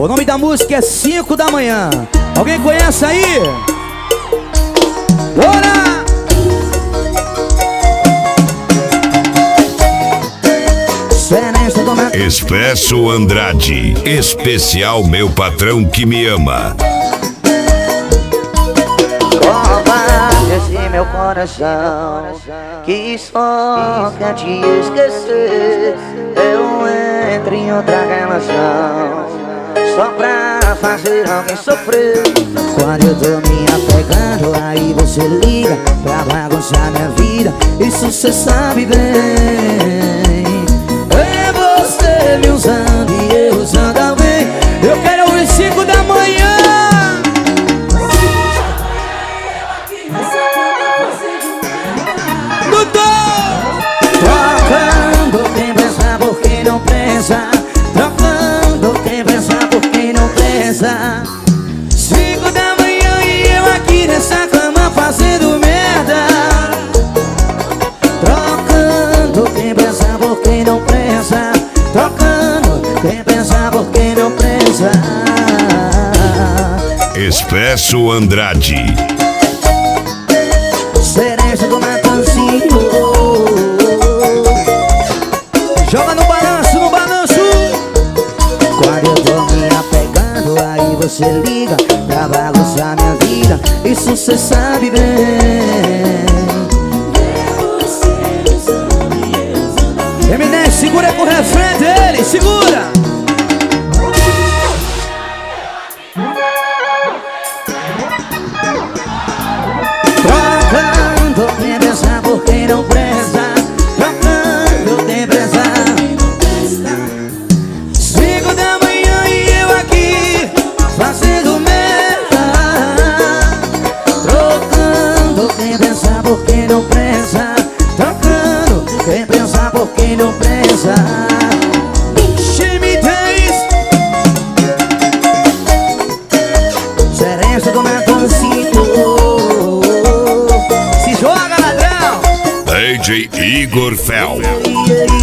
O nome da música é 5 da manhã. Alguém conhece aí? Bora! Expresso Andrade, especial meu patrão que me ama. Esse meu coração que só quer te esquecer. Eu entro em outra relação só pra fazer alguém sofrer. Quando eu tô me apegando, aí você liga pra bagunçar minha vida. Isso cê sabe bem. É você me usando e eu usando alguém. Eu quero ouvir 5 da manhã. Trocando quem pensa por quem não pensa. Trocando quem pensa por quem não pensa. 5 da manhã e eu aqui nessa cama fazendo merda. Trocando quem pensa por quem não pensa. Trocando quem pensa por quem não pensa. Expresso Andrade. Cereja do Matancinho. Joga no balanço, no balanço. Quando eu tô me apegando, aí você liga pra bagunçar minha vida. Isso cê sabe bem. Eminem, segura com o refrão dele, segura. Trocando quem pensa por quem não presta. Trocando quem pensa. 5 da manhã e eu aqui fazendo merda. Trocando quem pensa por quem não pensa. Trocando quem pensa por quem não pensa. Chime 10. Serença do Matoncito. Se joga, ladrão. DJ Igor Fel. Yeah, yeah.